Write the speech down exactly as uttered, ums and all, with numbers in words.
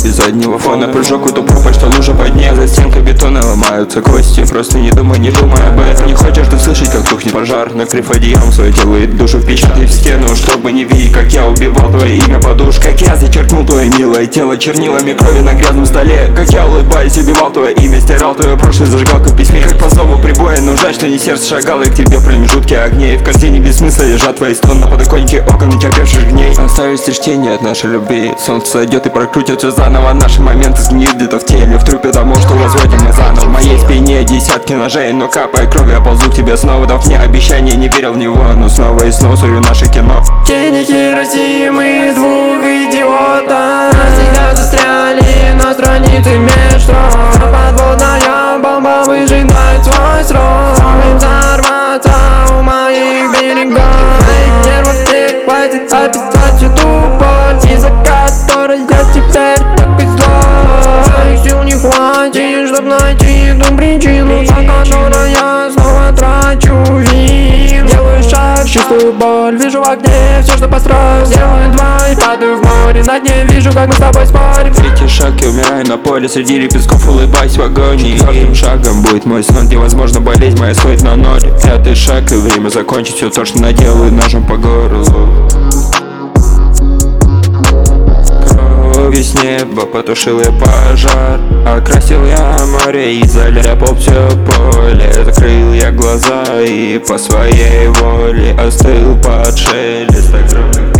без заднего фона. Прыжок в эту пропасть, что лужа под ней. За стенкой бетона ломаются кости. Просто не думай, не думай об этом. Не хочешь ты слышать, как тухнет пожар. Накрыв одеялом свое тело и душу впечатай в стену, чтобы не видеть, как я убивал твое имя подушкой. Как я зачеркнул твое милое тело чернилами крови на грязном столе. Как я, улыбаясь, убивал твое имя, стирал твое прошлое зажигалку в письме. Как по зову прибоя, но жаль, что не сердце шагало и к тебе промежутки огней. В картине без смысла лежат твои стоны на подоконнике окон нетерпевших дней. Остались лишь тени от нашей любви. Солнце сойдет и прокрутится заново. Наши моменты сгниют где-то в теле, в трупе тому, что возводим мы заново. В моей спине десятки ножей, но капая кровь я ползу к тебе снова. Дав мне обещание, не верил в него, но снова и снова сую наше кино. Тени Хиросимы, мы двух идиотов навсегда застряли на странице меж строк. Подводная бомба выжидает свой срок, чтобы взорваться у моих берегов. Нервов не хватит описать эту боль, из-за которой я теперь так и злой. Сил не хватит, чтоб найти ту причину, за которой я снова трачу вину. Делаю шаг, чувствую боль, вижу в окне все, что построил. Делаю два и падаю в море, на дне вижу, как мы с тобой спорим. Третий шаг, я умираю на поле среди лепестков, улыбаясь в агонии. Четвертым шагом будет мой сон, где возможно болезнь моя сходит на ноль. Пятый шаг, и время закончить все то, что наделаю ножом по горлу. Кровью с неба потушил я пожар, окрасил я море и заляпал все поле. Закрыл я глаза и по своей воле остыл под шелест огромных